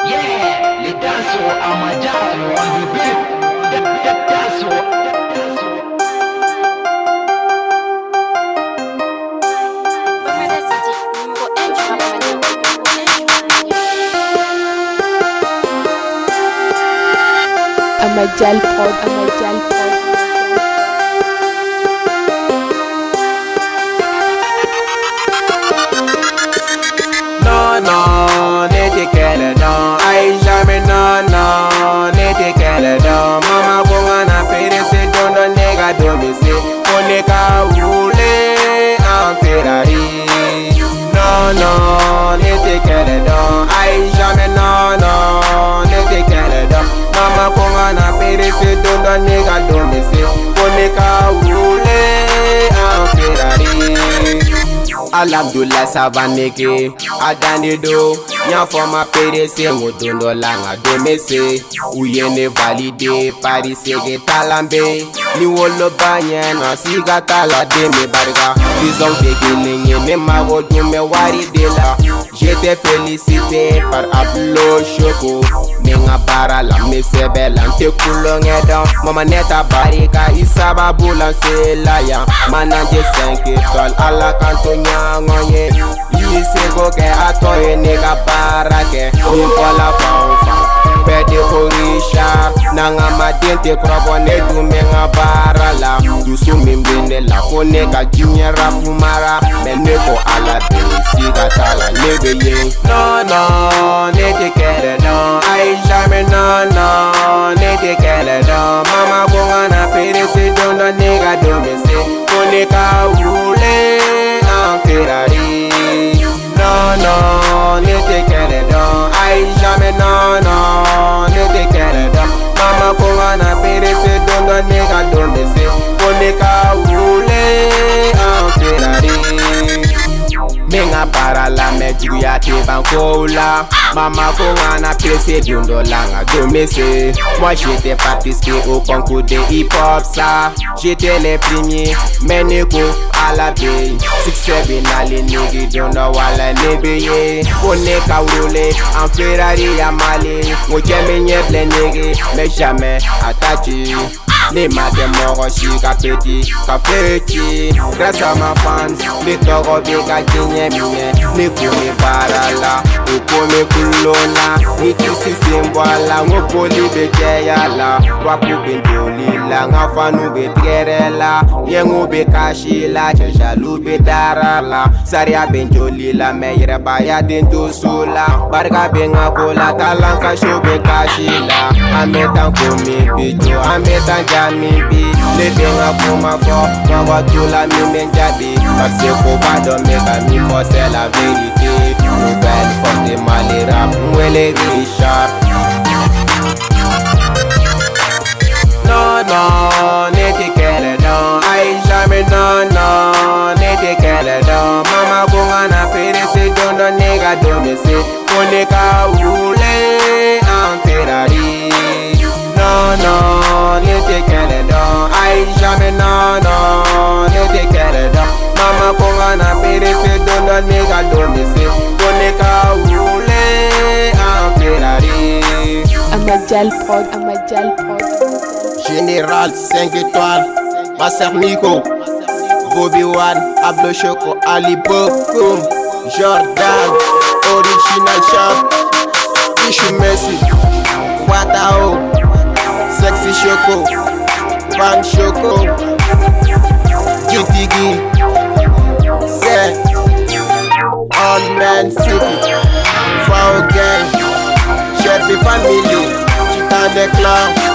Yeah, les dansons à Majaro on the beat. Dansons. Amajal Pod. Non, n'était qu'elle non, aïe jamais non, n'était qu'elle non. Maman pour un appel, c'est dans le négat domicile. On est qu'à rouler en Ferrari. Non, n'était qu'elle non, aïe jamais non, n'était qu'elle non. Maman pour un appel, c'est dans le négat domicile. On est qu'à rouler en Ferrari. Alhamdulillah savaneke adani do nya forma PDC ngodondo langa domese uyene valide parisege talambe ni wolo banyen asiga tala de me barga disons de kilinye me mago dume wari de la j'étais félicité par Ablo Choco menga para la mesebe lante kulonge don mama neta barika isaba bulanse la ya mananje 5 étoiles à la cantonia ngoye isego ke atoye nega barake nikola faufa pede korisha nanga madente krobone dumenga barala dusu mimbene la foneka jinyera fumara meneko ala siga tala nebeye non nete kere non ai jamais non nete kere non mama bongana perese dondo nega domese foneka rouler en Ferrari. Non, n'était qu'elle non, aïe jamais non, n'était qu'elle non. Maman pour un appel, c'est dans le négat domicile. On est qu'à rouler en Ferrari. Menga para la mejuya te bankola. Maman pour un appel, c'est dans le langa domicile. Moi j'étais participé au concours de hip-hop ça. J'étais les premiers, Meneko à la baie. Succès binali nigi dono wala nebeye. Kone ka roule en Ferrari à Mali. Mo jeme nyeble nigi, mais jamais attaché. Les matins moro chika petit, ka petit. Grâce à ma fans, les toro bega jinye mie. Ni kumi barala, u kumi kulona. Ni kisi simbola, ngo poli beteya la. Waku bendoli la, nga fanu betere la. Yengu be kashi la, jajalu be dara la. Saria benjoli la, meyre baya dento sula. Barga benga kola, talanka show be kashi la. Ametan kumi bijo, ametan mimpi le benga kuma fo mawa tula mi menjabi parce que pas dormir comme il faut c'est la vérité nouvelle forte malera mwele Richard non n'était qu'elle non aïe jamais non n'était qu'elle non mama bongana perese dondo nega domese on ka rouler en Ferrari non n'était qu'elle non aïe jamais non n'était qu'elle non mama bongana perese dondo nega domese on ka rouler en Ferrari. Amajal Pod. Général 5 étoiles, Master Nico, Bobby One, Ablo Choco, Ali Bokum, Jordan, Original Shop, Ishu Messi, Watao, Sexy Choco, Van Choco, Jutigi, Zed, All Man City, Foul Gang, Shelby Family, Chitan de Clan.